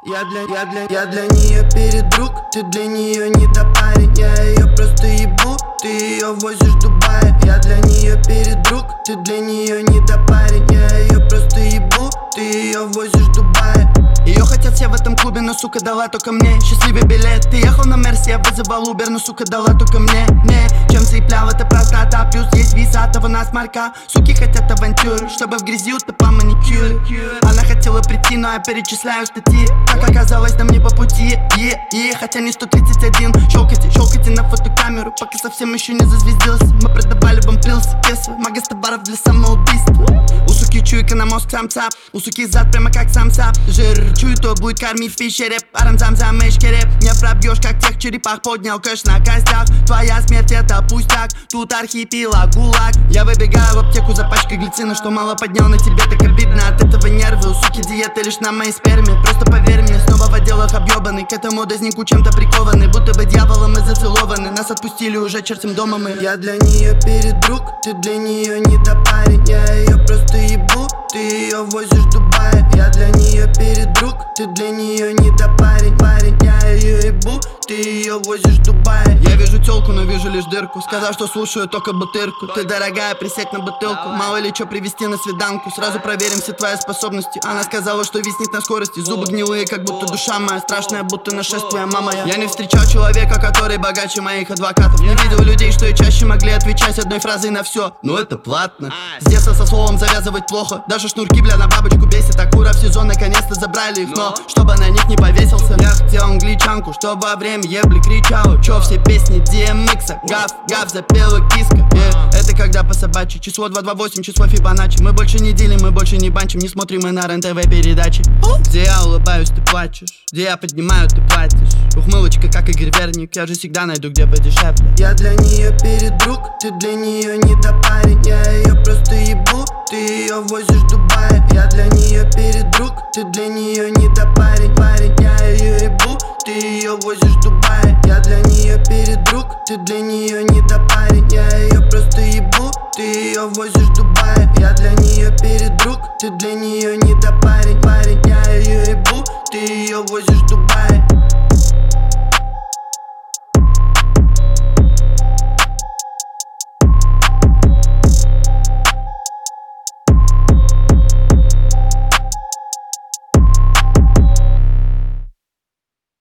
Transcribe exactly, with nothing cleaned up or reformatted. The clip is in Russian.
Я для, я для, я для нее передруг, ты для нее не та парень. Я ее просто ебу, ты ее возишь в Дубае. Я для нее передруг, ты для нее не та парень. Я ее просто ебу, ты ее возишь в Дубае. Ее хотят все в этом клубе, но сука дала только мне счастливый билет. Ты ехал на Мерсе, я вызывал Убер, но сука дала только мне. Не, чем цеплял, это простота, плюс есть виса от того насморка. Суки хотят авантюры, чтобы в грязи утопал маникюр. Она хотела прийти, но я перечисляю статьи. Как оказалось, нам не по пути, е, е, хотя не сто тридцать один. Щелкайте, щелкайте на фотокамеру, пока совсем еще не зазвездился. Мы продавали вам прилсы, кесы, магаз товаров для самоубийства. У суки чуйка на мозг самца, у суки зад прямо как самца. Жир чую, то будет кормить в пещере. Арам-зам-зам, эшкереп. Не пробьешь, как тех черепах. Поднял кэш на костях. Твоя смерть это пустяк, тут архипелаг, гулаг. Я выбегаю в аптеку за пачкой глицина. Что мало поднял на тебе, так обидно. От этого нервы, у суки диета лишь на моей сперме. Просто поверь мне, снова в отделах объебаны. К этому дознику чем-то прикованы, будто бы дьяволом мы зацелованы. Нас отпустили уже чертим дома мы. Я для нее передруг, ты для нее не та парень. Я ее просто ебу, ты ее возишь в Дубае. Я для нее передруг, ты для нее не та парень. Парень, я ее ебу, ты ее возишь в Дубае. Я вижу телку, но вижу лишь дырку. Сказал, что слушаю только бутырку. Ты дорогая, присядь на бутылку. Мало ли что привезти на свиданку. Сразу проверим все твои способности. Она сказала, что виснет на скорости. Зубы гнилые, как будто душа моя. Страшная, будто нашествие, мама я. Я не встречал человека, который богаче моих адвокатов. Не видел людей, что и чаще могли отвечать одной фразой на все. Но это платно. С детства со словом завязывать плохо. Даже шнурки, бля, на бабочку бесит. Акура в сезон наконец-то забрали их. Но чтобы на них не повесился. Я хотел англичанку, чтобы во время ебли кричала. Чё все песни ди эм икса. Гав, гав, запела киска. yeah. Это когда по собачьи. Число два два восемь, число Фибоначчи. Мы больше не делим, мы больше не банчим. Не смотрим мы на РЕН-ТВ передачи. Где я улыбаюсь, ты плачешь. Где я поднимаю, ты платишь. Ухмылочка, как Игорь Верник. Я же всегда найду, где подешевле. Я для нее передруг, ты для нее не та парень. Я ее просто ебу, ты ее возишь в Дубае. Я для нее передруг, ты для нее не та парень. Парень, я ее ебу, ты ее возишь в Дубае. Я для нее передруг, ты для нее не та парень. Я ее просто ебу, ты ее возишь в Дубае. Я для нее передруг, ты для нее не та парень. Парень, я ее ебу, ты ее возишь в Дубае.